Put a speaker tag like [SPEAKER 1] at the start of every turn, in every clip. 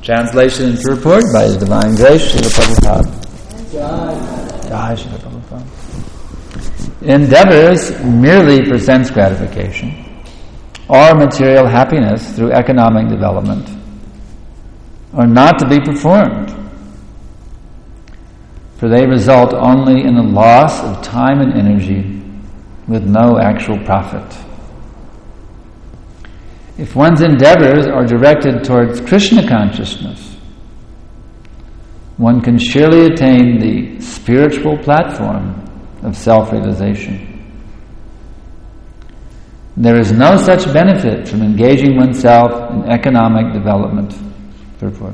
[SPEAKER 1] Translation and purport by His Divine Grace, Srila Prabhupada. Jai Srila Prabhupada. Endeavors merely for sense gratification or material happiness through economic development are not to be performed, for they result only in a loss of time and energy with no actual profit. If one's endeavors are directed towards Krishna consciousness, one can surely attain the spiritual platform of self-realization. There is no such benefit from engaging oneself in economic development. Purport.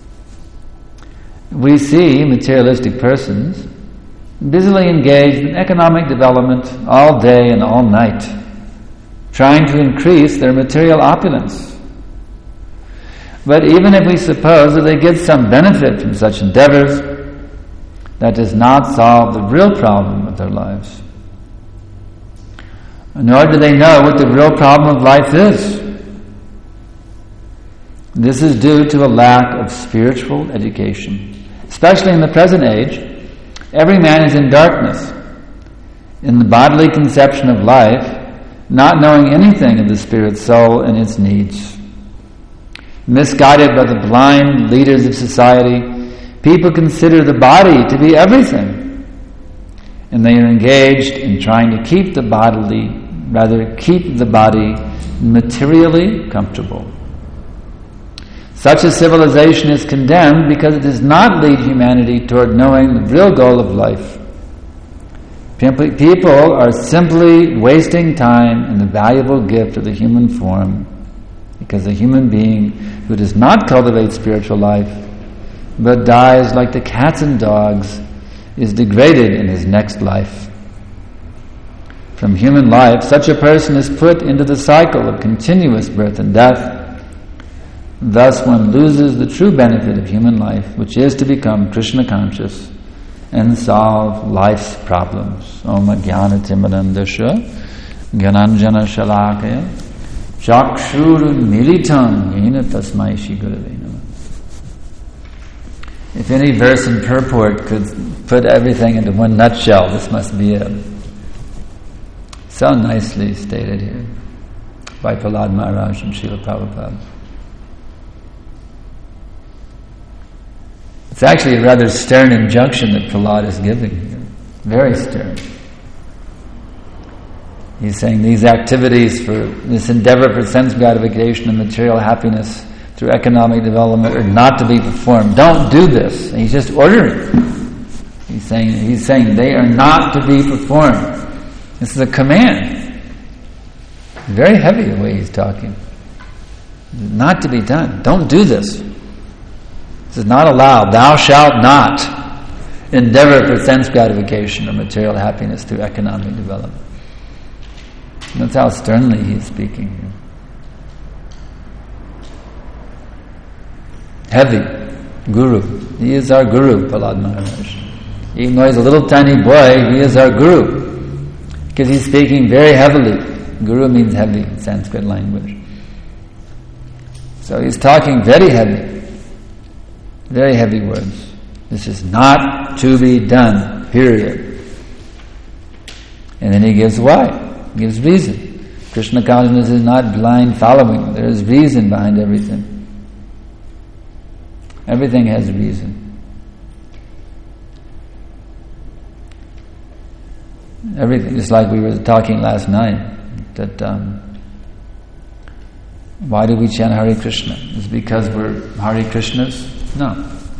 [SPEAKER 1] We see materialistic persons busily engaged in economic development all day and all night, trying to increase their material opulence. But even if we suppose that they get some benefit from such endeavors, that does not solve the real problem of their lives. Nor do they know what the real problem of life is. This is due to a lack of spiritual education. Especially in the present age, every man is in darkness, in the bodily conception of life, not knowing anything of the spirit soul and its needs. Misguided by the blind leaders of society, people consider the body to be everything, and they are engaged in trying to keep the body materially comfortable. Such a civilization is condemned because it does not lead humanity toward knowing the real goal of life. People are simply wasting time in the valuable gift of the human form, because a human being who does not cultivate spiritual life but dies like the cats and dogs is degraded in his next life. From human life, such a person is put into the cycle of continuous birth and death. Thus one loses the true benefit of human life, which is to become Krishna conscious and solve life's problems. Om Jnana Timirandasya Gyananjana Shalakaya Chakshur Militam Yena Tasmai Shri Gurave Namah. If any verse and purport could put everything into one nutshell, this must be it. So nicely stated here by Prahlad Maharaj and Srila Prabhupada. It's actually a rather stern injunction that Prahlad is giving here. Very stern. He's saying these activities for this endeavor for sense gratification and material happiness through economic development are not to be performed. Don't do this. And he's just ordering. He's saying they are not to be performed. This is a command. Very heavy the way he's talking. Not to be done. Don't do this. This is not allowed. Thou shalt not endeavor for sense gratification or material happiness through economic development. And that's how sternly he is speaking here. Heavy. Guru. He is our Guru, Prahlad Maharaj. Even though he's a little tiny boy, he is our Guru. Because he's speaking very heavily. Guru means heavy in Sanskrit language. So he's talking very heavy. Very heavy words. This is not to be done, period. And then he gives why. He gives reason. Krishna consciousness is not blind following. There is reason behind everything. Everything has reason. Everything, just like we were talking last night, that why do we chant Hare Krishna? Is it because we're Hare Krishnas? No.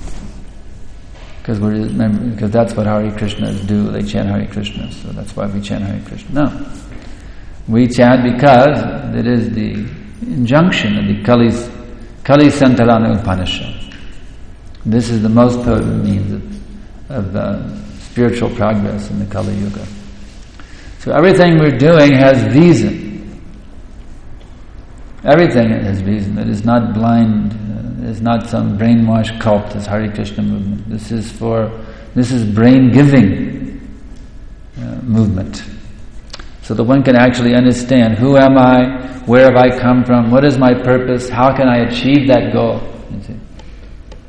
[SPEAKER 1] Because that's what Hare Krishnas do. They chant Hare Krishna, so that's why we chant Hare Krishna. No. We chant because it is the injunction of the Kali Santarana Upanishad. This is the most potent means of spiritual progress in the Kali Yuga. So everything we're doing has reason. Everything has reason. It is not blind. It is not some brainwashed cult. This Hare Krishna movement. This is brain-giving movement. So that one can actually understand, who am I? Where have I come from? What is my purpose? How can I achieve that goal? You see?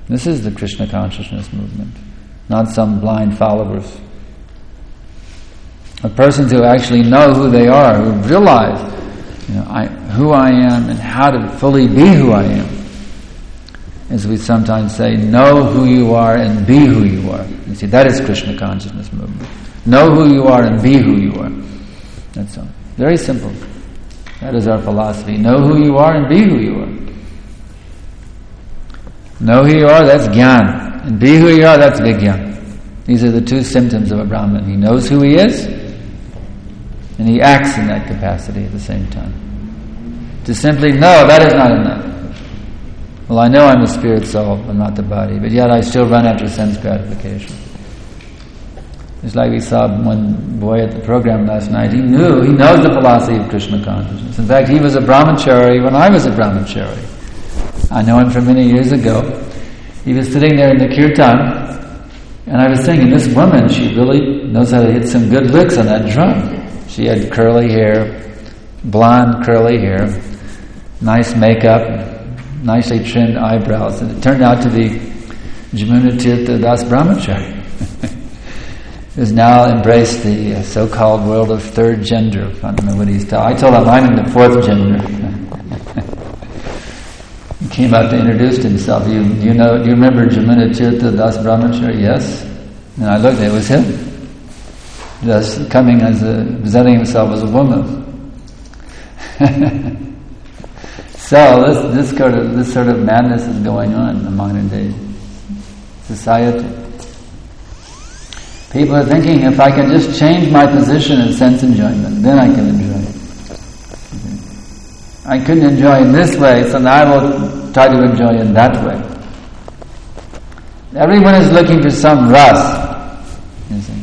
[SPEAKER 1] This is the Krishna consciousness movement, not some blind followers. Of persons who actually know who they are, who realize, who I am and how to fully be who I am. As we sometimes say, know who you are and be who you are. You see, that is Krishna consciousness movement. Know who you are and be who you are. That's all. Very simple. That is our philosophy. Know who you are and be who you are. Know who you are, that's jnana. And be who you are, that's vigyan. These are the two symptoms of a Brahman. He knows who he is, and he acts in that capacity at the same time. To simply know, that is not enough. Well, I know I'm a spirit soul, I'm not the body, but yet I still run after sense gratification. It's like we saw one boy at the program last night. He knows the philosophy of Krishna consciousness. In fact, he was a brahmachari when I was a brahmachari. I know him from many years ago. He was sitting there in the kirtan, and I was thinking, this woman, she really knows how to hit some good licks on that drum. She had curly hair, blonde curly hair, nice makeup, nicely trimmed eyebrows, and it turned out to be Jamuna Tirtha Das Brahmachari, who has now embraced the so-called world of third gender. I don't know what he's talking. I told him I'm in the fourth gender. He came out to introduce himself. You remember Jamuna Tirtha Das Brahmachari? Yes. And I looked, it was him. Just coming presenting himself as a woman. So this sort of madness is going on in the modern day society. People are thinking, if I can just change my position in sense enjoyment, then I can enjoy it. I couldn't enjoy in this way, so now I will try to enjoy in that way. Everyone is looking for some ras, you see.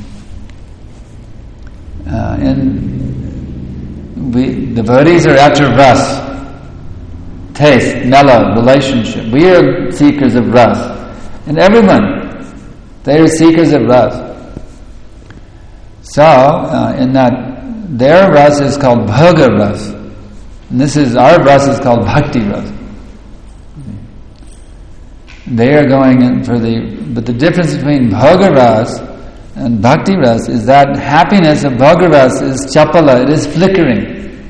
[SPEAKER 1] Devotees are after ras. Taste, mellow, relationship. We are seekers of ras. And everyone, they are seekers of ras. So, in that, their ras is called bhoga ras. And our ras is called bhakti ras. They are going in but the difference between bhoga ras and bhakti ras is that happiness of bhoga ras is chapala, it is flickering.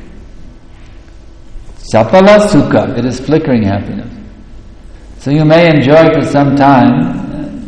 [SPEAKER 1] Chapala sukha, it is flickering happiness. So you may enjoy for some time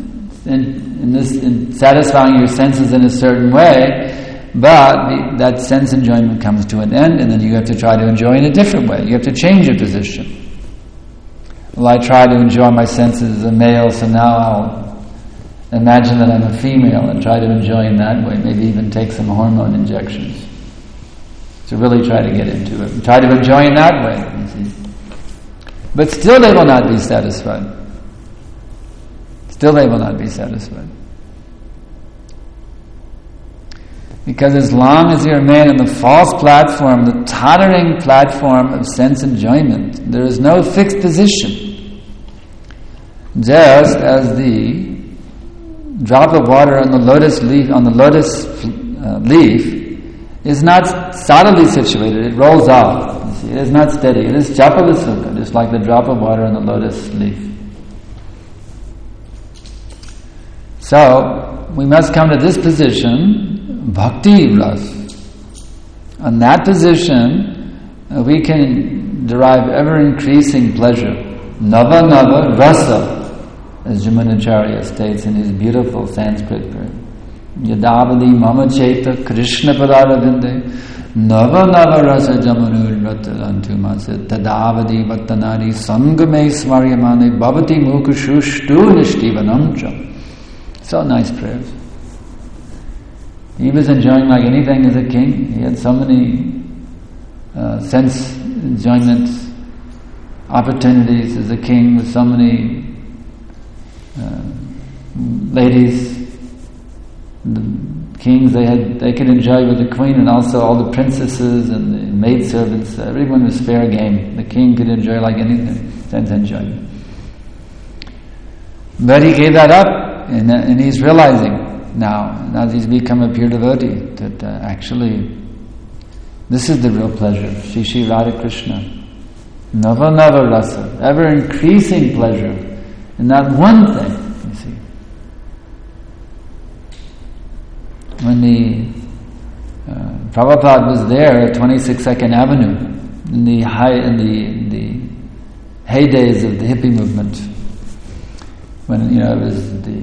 [SPEAKER 1] in satisfying your senses in a certain way, but that sense enjoyment comes to an end, and then you have to try to enjoy in a different way. You have to change your position. Well, I try to enjoy my senses as a male, so now I'll imagine that I'm a female and try to enjoy in that way, maybe even take some hormone injections to really try to get into it. Try to enjoy in that way, you see. But still they will not be satisfied. Still they will not be satisfied. Because as long as you remain on the false platform, the tottering platform of sense enjoyment, there is no fixed position. Just as the drop of water on the lotus leaf is not solidly situated, it rolls off. You see, it is not steady. It is chapala sukha, just like the drop of water on the lotus leaf. So, we must come to this position, bhakti ras. On that position, we can derive ever-increasing pleasure. Nava nava rasa, as Jamunacharya states in his beautiful Sanskrit prayer. Yadavadi mama cheta Krishna padarabinde nava nava rasa jamanur ratalantumase tadavadi vattanari sangame smaryamane bhavati mukhushtu nishtivanamcha. So nice prayers. He was enjoying like anything as a king. He had so many sense enjoyment opportunities as a king with so many ladies. The kings they could enjoy with the queen, and also all the princesses and the maidservants. Everyone was fair game. The king could enjoy like anything, sense enjoyment. But he gave that up, and he's realizing now that he's become a pure devotee, that actually this is the real pleasure. Shri Shri Radha Krishna. Nava Nava Rasa, ever increasing pleasure in not one thing, you see. When the Prabhupada was there at 22nd Avenue in the heydays of the hippie movement, when it was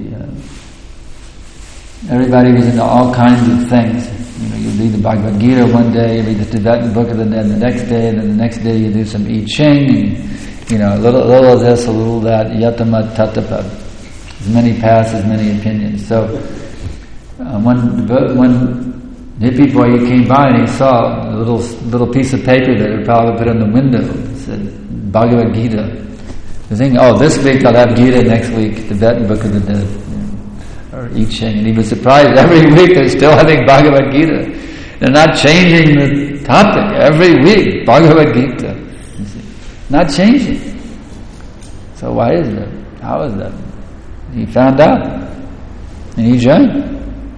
[SPEAKER 1] everybody was into all kinds of things. You read the Bhagavad Gita one day, you read the Tibetan Book of the Dead the next day, and then the next day you do some I Ching, and a little of this, a little of that, yatamat tatapa. As many paths, as many opinions. So one hippie boy came by and he saw a little piece of paper that he probably put on the window. It said Bhagavad Gita. He was thinking, this week I'll have Gita, next week Tibetan Book of the Dead, or I Ching. And he was surprised, every week they're still having Bhagavad Gita. They're not changing the topic. Every week, Bhagavad Gita. You see, not changing. So why is that? How is that? He found out. And he joined.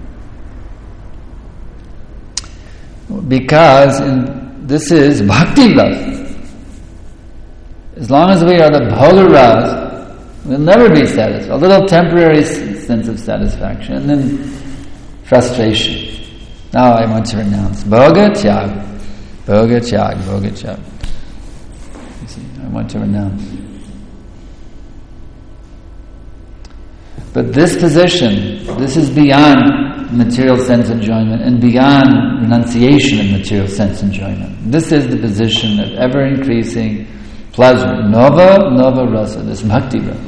[SPEAKER 1] Because this is bhakti love. As long as we are the bhoga ras, we'll never be satisfied. A little temporary sense of satisfaction, and then frustration. Now I want to renounce. Bhoga tyag. Bhoga tyag. Bhoga tyag. You see, I want to renounce. But this position, this is beyond material sense enjoyment and beyond renunciation of material sense enjoyment. This is the position of ever-increasing pleasure. Nova rasa, this bhakti rasa.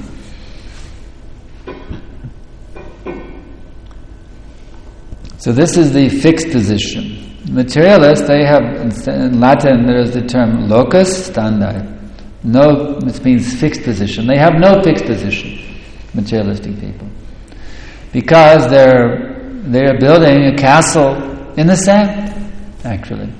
[SPEAKER 1] So this is the fixed position. Materialists, they have, in Latin there is the term locus standi. No, which means fixed position. They have no fixed position, materialistic people. Because they're building a castle in the sand, actually.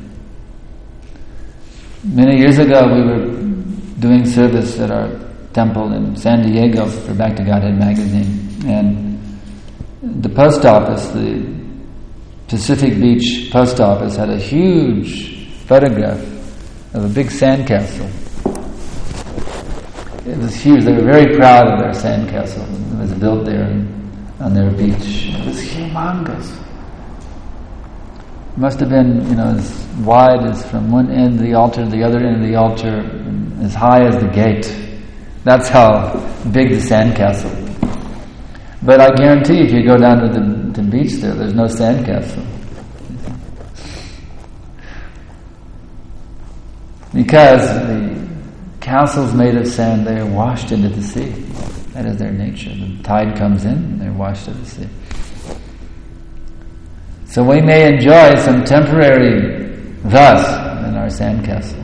[SPEAKER 1] Many years ago we were doing service at our temple in San Diego for Back to Godhead magazine. And the post office, the Pacific Beach post office, had a huge photograph of a big sandcastle. It was huge. They were very proud of their sandcastle. It was built there on their beach. It was humongous. It must have been, as wide as from one end of the altar to the other end of the altar, as high as the gate. That's how big the sandcastle. But I guarantee if you go down to the beach there's no sandcastle. Because the castles made of sand, they are washed into the sea. That is their nature. The tide comes in and they're washed to the sea. So we may enjoy some temporary thus in our sandcastle.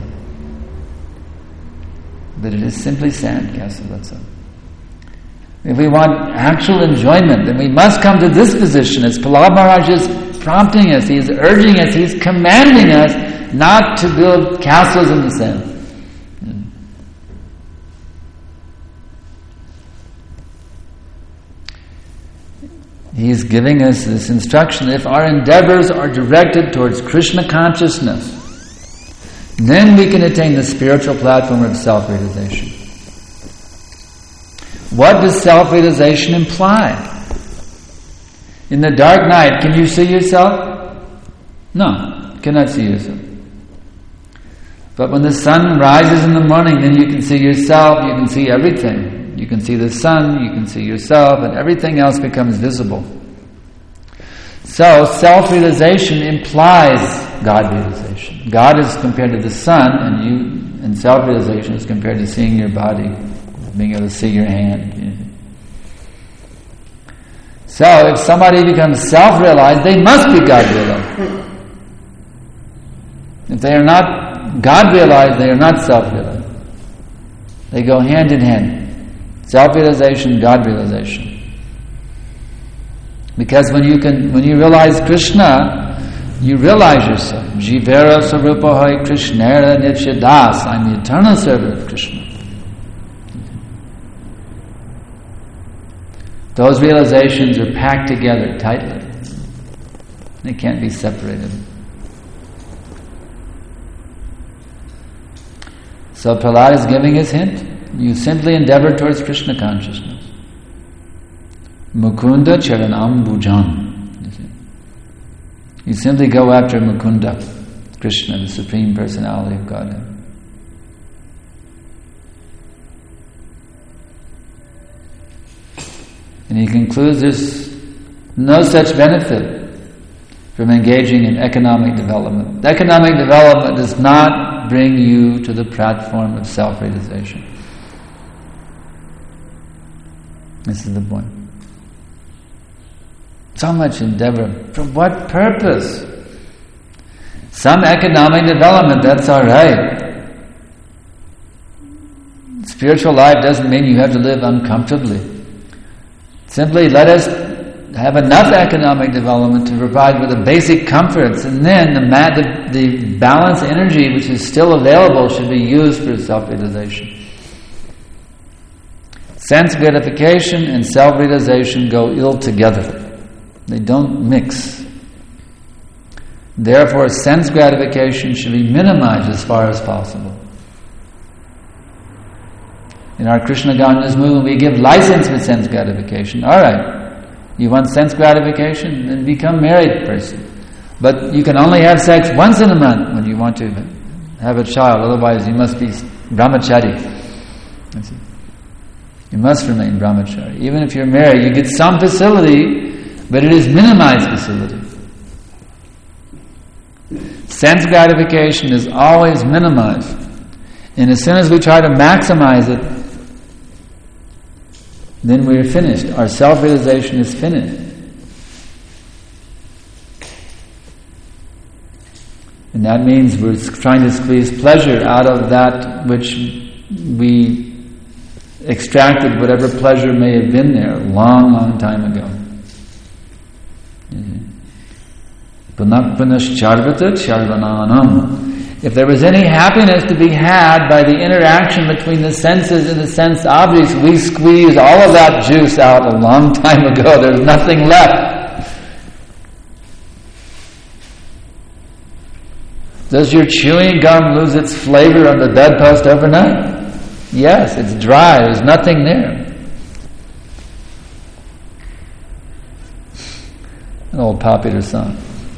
[SPEAKER 1] But it is simply sandcastle, that's all. If we want actual enjoyment, then we must come to this position, as Prahlad Maharaj is prompting us, he is urging us, he is commanding us not to build castles in the sand. He is giving us this instruction. If our endeavors are directed towards Krishna consciousness, then we can attain the spiritual platform of self-realization. What does self-realization imply? In the dark night, can you see yourself? No, you cannot see yourself. But when the sun rises in the morning, then you can see yourself, you can see everything. You can see the sun, you can see yourself, and everything else becomes visible. So, self-realization implies God-realization. God is compared to the sun, and self-realization is compared to seeing your body, being able to see your hand. So, if somebody becomes self-realized, they must be God-realized. If they are not God-realized, they are not self-realized. They go hand in hand. Self-realization, God-realization. Because when you realize Krishna, you realize yourself. Jivera sarupa hoy Krishnera nityadas. I'm the eternal servant of Krishna. Those realizations are packed together tightly. They can't be separated. So Prahlad is giving his hint. You simply endeavor towards Krishna consciousness. Mukunda Charanam Bhujan. You simply go after Mukunda, Krishna, the Supreme Personality of Godhead. And he concludes there's no such benefit from engaging in economic development. Economic development does not bring you to the platform of self-realization. This is the point. So much endeavor. For what purpose? Some economic development, that's all right. Spiritual life doesn't mean you have to live uncomfortably. Simply let us have enough economic development to provide with the basic comforts, and then the balanced energy which is still available should be used for self-realization. Sense gratification and self-realization go ill together. They don't mix. Therefore, sense gratification should be minimized as far as possible. In our Krishna Consciousness movement, we give license for sense gratification. All right, you want sense gratification? Then become a married person. But you can only have sex once in a month when you want to have a child. Otherwise, you must be brahmachari. You must remain brahmachari. Even if you're married, you get some facility, but it is minimized facility. Sense gratification is always minimized. And as soon as we try to maximize it, then we're finished. Our self-realization is finished. And that means we're trying to squeeze pleasure out of that which we extracted, whatever pleasure may have been there a long, long time ago. If there was any happiness to be had by the interaction between the senses and the sense objects, we squeezed all of that juice out a long time ago. There's nothing left. Does your chewing gum lose its flavor on the bedpost overnight? Yes, it's dry. There's nothing there. An old popular song.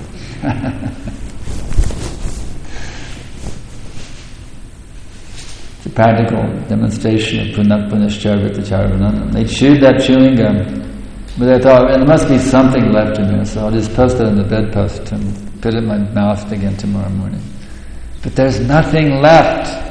[SPEAKER 1] It's a practical demonstration of punak punascharvita charvananam. They chewed that chewing gum, but they thought, there must be something left in there, so I'll just post it on the bedpost and put it in my mouth again tomorrow morning. But there's nothing left.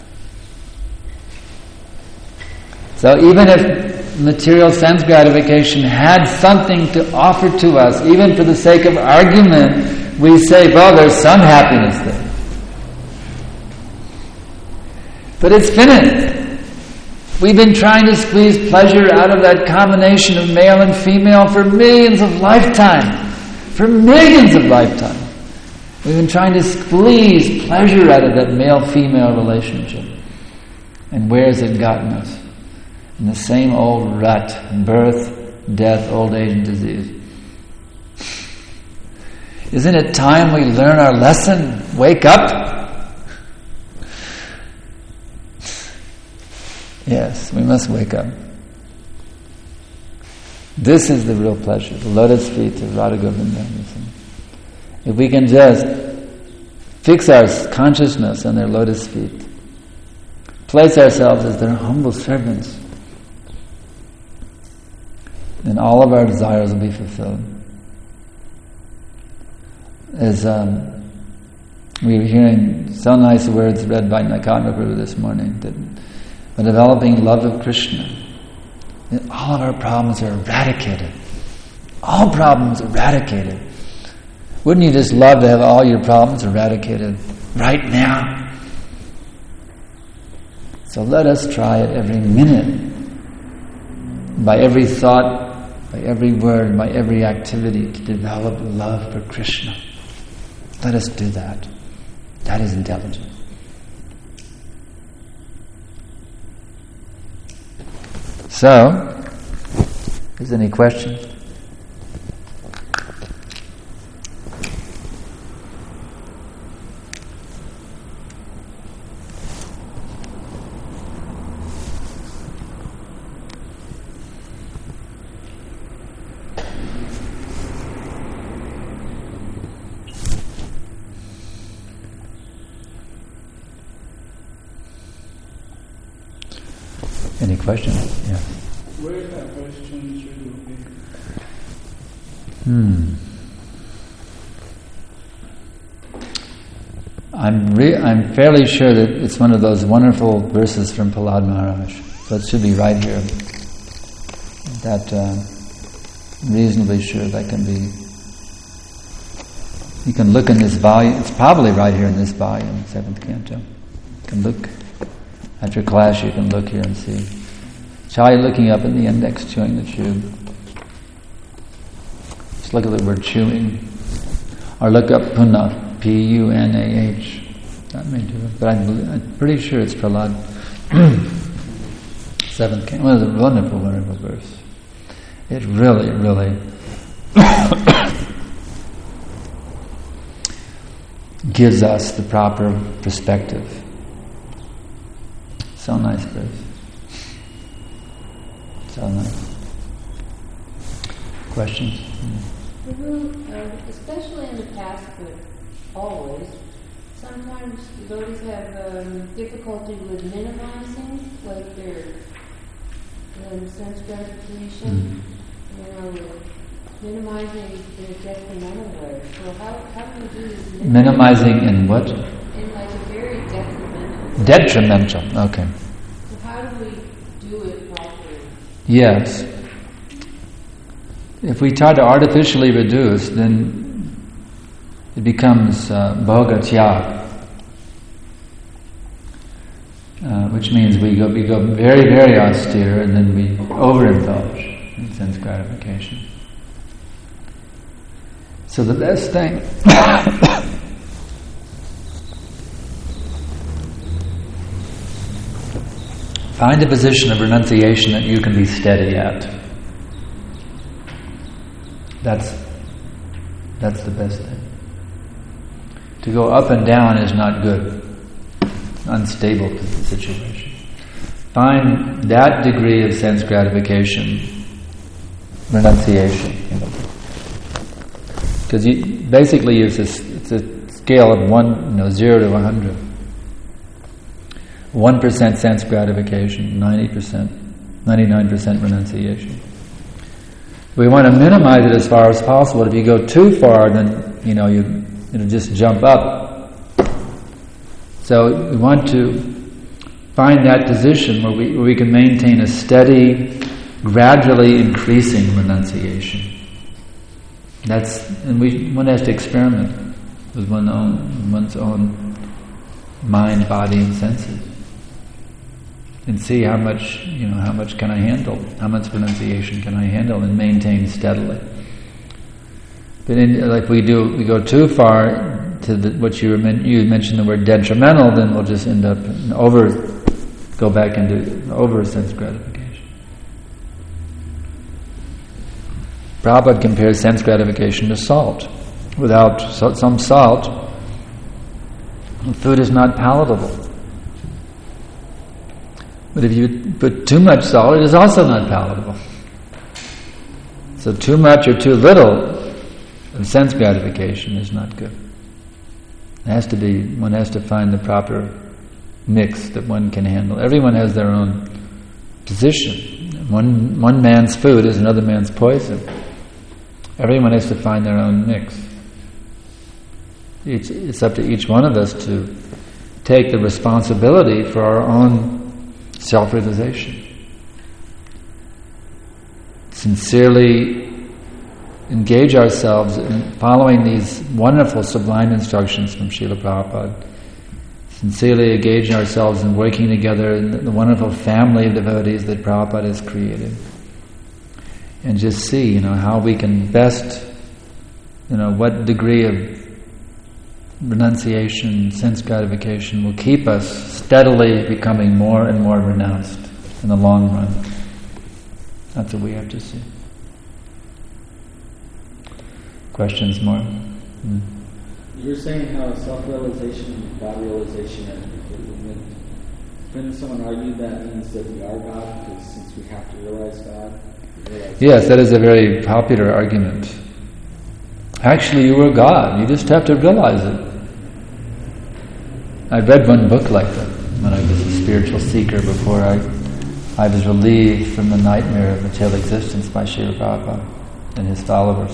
[SPEAKER 1] So even if material sense gratification had something to offer to us, even for the sake of argument, we say, well, there's some happiness there. But it's finished. We've been trying to squeeze pleasure out of that combination of male and female for millions of lifetimes. For millions of lifetimes. We've been trying to squeeze pleasure out of that male-female relationship. And where has it gotten us? In the same old rut: birth, death, old age, and disease. Isn't it time we learn our lesson? Wake up! Yes, we must wake up. This is the real pleasure, the lotus feet of Radha Govinda. If we can just fix our consciousness on their lotus feet, place ourselves as their humble servants, then all of our desires will be fulfilled. As we were hearing so nice words read by Naikanda Prabhu this morning, that by developing love of Krishna, all of our problems are eradicated. All problems eradicated. Wouldn't you just love to have all your problems eradicated right now? So let us try it every minute, by every thought, by every word, by every activity, to develop love for Krishna. Let us do that. That is intelligent. So, is there any questions? Any questions? Yeah.
[SPEAKER 2] Where is that question should be?
[SPEAKER 1] I'm fairly sure that it's one of those wonderful verses from Prahlad Maharaj. So it should be right here. Reasonably sure that can be. You can look in this volume. It's probably right here in this volume, 7th Canto. You can look after class. You can look here and see. Try looking up in the index, chewing the tube. Just look at the word chewing, or look up punah, P-U-N-A-H. That may do it, but I'm pretty sure it's Prahlad. 7th Canto. Well, it's a wonderful, wonderful verse. It really, really gives us the proper perspective. So nice verse. So nice. Questions?
[SPEAKER 3] Especially in the past, but always, sometimes devotees have difficulty with minimizing, like their sense gratification, minimizing their detrimental way. So how do we do this?
[SPEAKER 1] Minimizing in what?
[SPEAKER 3] In like a very detrimental way.
[SPEAKER 1] Detrimental, okay.
[SPEAKER 3] So how do we do it properly?
[SPEAKER 1] Yes. If we try to artificially reduce, then it becomes bhoga tyag, which means we go very, very austere, and then we overindulge in sense gratification. So the best thing find a position of renunciation that you can be steady at. That's the best thing. To go up and down is not good. Unstable situation. Find that degree of sense gratification, renunciation. Because basically it's a scale of 0 to 100. 1% sense gratification, 99% renunciation. We want to minimize it as far as possible. If you go too far, then it'll just jump up. So we want to find that position where we can maintain a steady, gradually increasing renunciation. One has to experiment with one's own mind, body, and senses, and see how much can I handle, how much renunciation can I handle and maintain steadily. But we go too far to what you mentioned, the word detrimental, then we'll just end up go back into over sense gratification. Prabhupada compares sense gratification to salt. Without some salt, food is not palatable. But if you put too much salt, it is also not palatable. So too much or too little of sense gratification is not good. One has to find the proper mix that one can handle. Everyone has their own position. One man's food is another man's poison. Everyone has to find their own mix. It's up to each one of us to take the responsibility for our own self-realization. Sincerely engage ourselves in following these wonderful, sublime instructions from Srila Prabhupada. Sincerely engage ourselves in working together in the wonderful family of devotees that Prabhupada has created. And just see, how we can best, what degree of renunciation, sense gratification will keep us steadily becoming more and more renounced in the long run. That's what we have to see. Questions more?
[SPEAKER 4] You were saying how self-realization and God-realization are completely linked. Couldn't someone argue that means that we are God, because since we have to realize God?
[SPEAKER 1] Yes, that is a very popular argument. Actually, you were God. You just have to realize it. I read one book like that when I was a spiritual seeker before I I was relieved from the nightmare of material existence by Srila Prabhupada and his followers.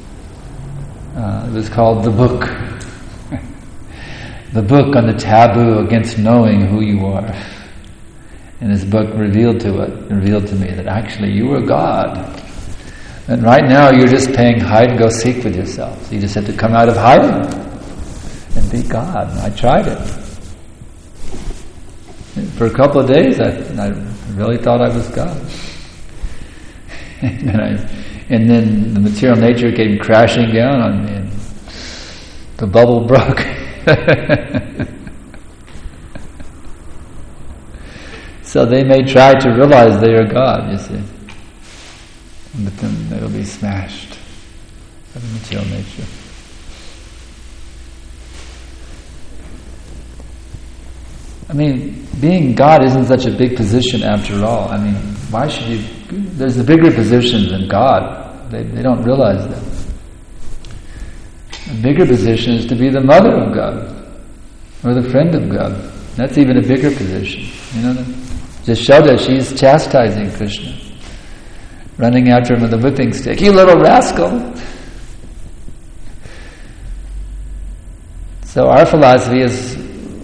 [SPEAKER 1] It was called The Book. The book on the taboo against knowing who you are. And this book revealed to me that actually you are God. And right now you're just playing hide and go seek with yourself. So you just have to come out of hiding and be God. And I tried it. For a couple of days I really thought I was God. And then the material nature came crashing down on me and the bubble broke. So they may try to realize they are God, you see. But then they will be smashed by the material nature. I mean, being God isn't such a big position after all. I mean, why should you... There's a bigger position than God. They don't realize that. A bigger position is to be the mother of God or the friend of God. That's even a bigger position. You know that? Yashoda, she's chastising Krishna, running after him with a whipping stick. You little rascal! So our philosophy is,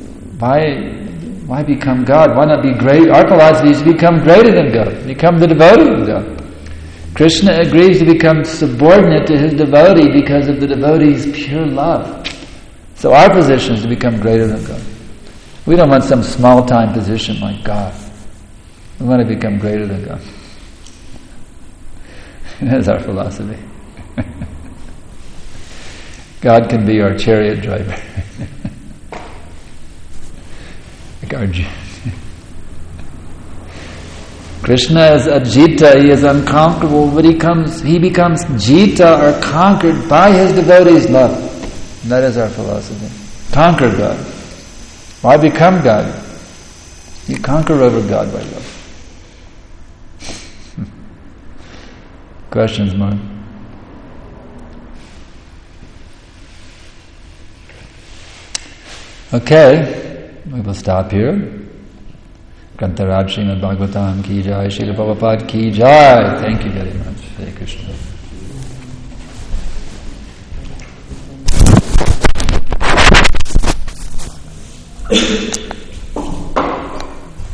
[SPEAKER 1] why become God? Why not be great? Our philosophy is to become greater than God, become the devotee of God. Krishna agrees to become subordinate to his devotee because of the devotee's pure love. So our position is to become greater than God. We don't want some small-time position like God. We want to become greater than God. That's our philosophy. God can be our chariot driver. Like Arjuna. Krishna is Ajita, he is unconquerable, but he becomes Jita, or conquered, by his devotees' love. And that is our philosophy. Conquer God. Why become God? You conquer over God by love. Questions, Mark? Okay, we will stop here. Grantaraj Srimad Bhagavatam ki jai, Srila Prabhupada ki jai. Thank you very much. Hare Krishna.